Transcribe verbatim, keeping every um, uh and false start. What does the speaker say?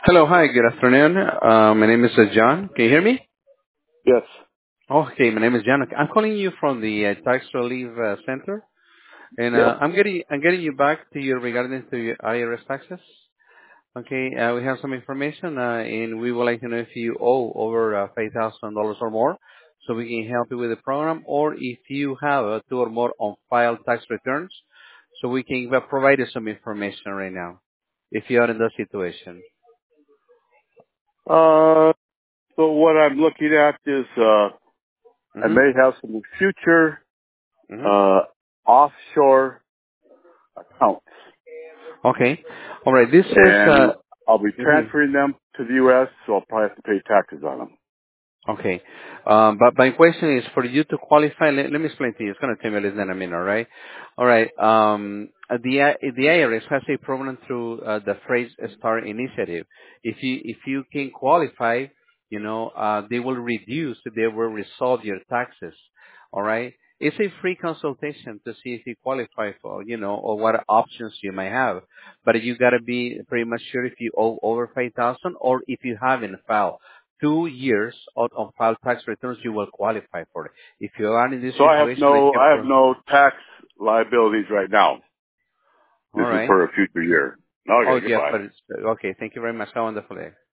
Hello. Hi, good afternoon. Uh, My name is uh, John. Can you hear me? Yes. Okay, my name is John. I'm calling you from the uh, Tax Relief uh, Center, and Yes. uh, I'm getting I'm getting you back to you regarding to your I R S taxes. Okay, uh, we have some information, uh, and we would like to know if you owe over uh, five thousand dollars or more, so we can help you with the program, or if you have uh, two or more on-file tax returns, so we can uh, provide you some information right now, if you are in that situation. Uh, so what I'm looking at is, uh, I may Mm-hmm. have some future, Mm-hmm. uh, offshore accounts, Okay. All right. This is uh, and I'll be mhm. transferring them to the U S, so I'll probably have to pay taxes on them. Okay. Um, but my question is for you to qualify. Let, let me explain to you. It's going to take me less than a minute. All right. All right. Um, uh, the I- the I R S has a program through uh, the Phrase Start initiative. If you if you can qualify, you know, uh, they will reduce. They will resolve your taxes. All right. It's a free consultation to see if you qualify for, you know, or what options you might have. But you got to be pretty much sure if you owe over five thousand or if you haven't filed two years of of file tax returns, you will qualify for it. If you are in this So I have situation, I no, can I have pro- no tax liabilities right now. all This is right. for a future year. Oh, Okay, yeah, goodbye. but it's, okay. Thank you very much. Have a wonderful day.